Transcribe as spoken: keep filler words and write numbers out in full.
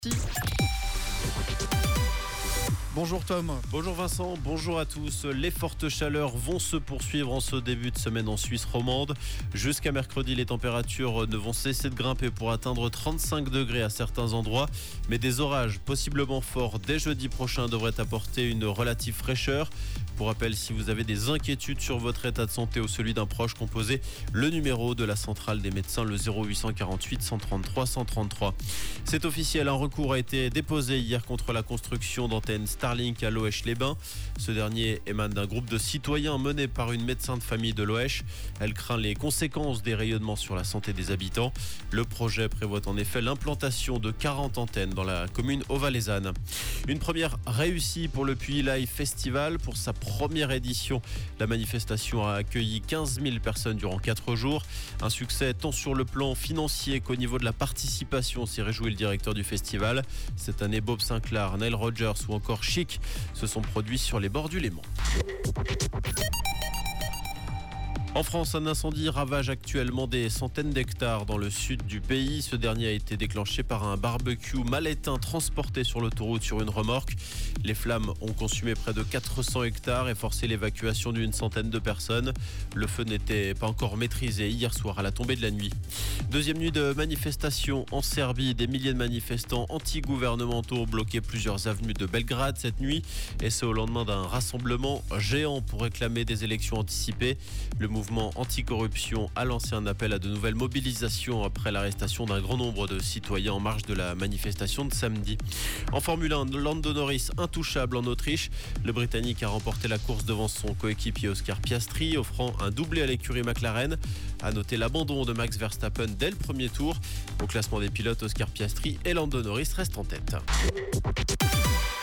Bonjour Tom. Bonjour Vincent, bonjour à tous. Les fortes chaleurs vont se poursuivre en ce début de semaine en Suisse romande. Jusqu'à mercredi, les températures ne vont cesser de grimper pour atteindre trente-cinq degrés à certains endroits. Mais des orages possiblement forts dès jeudi prochain devraient apporter une relative fraîcheur. Pour rappel, si vous avez des inquiétudes sur votre état de santé ou celui d'un proche, composez le numéro de la centrale des médecins, le zéro huit cent quarante-huit cent trente-trois cent trente-trois. C'est officiel, un recours a été déposé hier contre la construction d'antennes Starlink à Loèche-les-Bains. Ce dernier émane d'un groupe de citoyens mené par une médecin de famille de Loèche. Elle craint les conséquences des rayonnements sur la santé des habitants. Le projet prévoit en effet l'implantation de quarante antennes dans la commune auvalaisanne. Une première réussie pour le Puy Live Festival. Pour sa première édition, la manifestation a accueilli quinze mille personnes durant quatre jours. Un succès tant sur le plan financier qu'au niveau de la participation, s'est réjoui le directeur du festival. Cette année, Bob Sinclair, Nile Rodgers ou encore Chic se sont produits sur les bords du Léman. En France, un incendie ravage actuellement des centaines d'hectares dans le sud du pays. Ce dernier a été déclenché par un barbecue mal éteint transporté sur l'autoroute sur une remorque. Les flammes ont consumé près de quatre cents hectares et forcé l'évacuation d'une centaine de personnes. Le feu n'était pas encore maîtrisé hier soir à la tombée de la nuit. Deuxième nuit de manifestation en Serbie. Des milliers de manifestants anti-gouvernementaux ont bloqué plusieurs avenues de Belgrade cette nuit. Et c'est au lendemain d'un rassemblement géant pour réclamer des élections anticipées. Le mouvement anticorruption a lancé un appel à de nouvelles mobilisations après l'arrestation d'un grand nombre de citoyens en marge de la manifestation de samedi. En Formule un, Lando Norris intouchable en Autriche. Le Britannique a remporté la course devant son coéquipier Oscar Piastri, offrant un doublé à l'écurie McLaren. A noter l'abandon de Max Verstappen dès le premier tour. Au classement des pilotes, Oscar Piastri et Lando Norris restent en tête.